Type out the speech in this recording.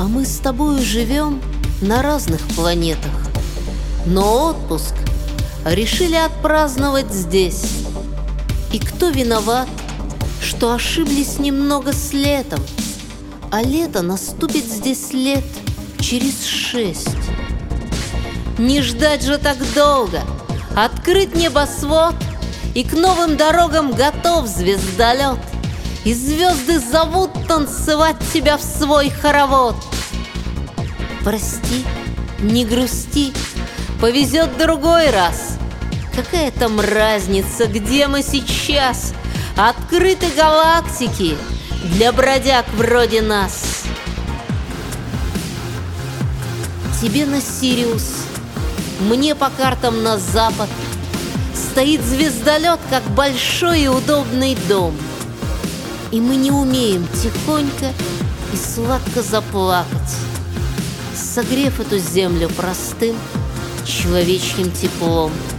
мы с тобою живем на разных планетах, но отпуск решили отпраздновать здесь. И кто виноват, что ошиблись немного с летом, а лето наступит здесь лет через 6. Не ждать же так долго, открыть небосвод, и к новым дорогам готов звездолет, и звезды зовут танцевать тебя в свой хоровод. Прости, не грусти, повезет другой раз. Какая там разница, где мы сейчас? Открыты галактики для бродяг вроде нас. Тебе на Сириус, мне по картам на запад. Стоит звездолет, как большой и удобный дом. И мы не умеем тихонько и сладко заплакать, согрев эту землю простым человечьим теплом.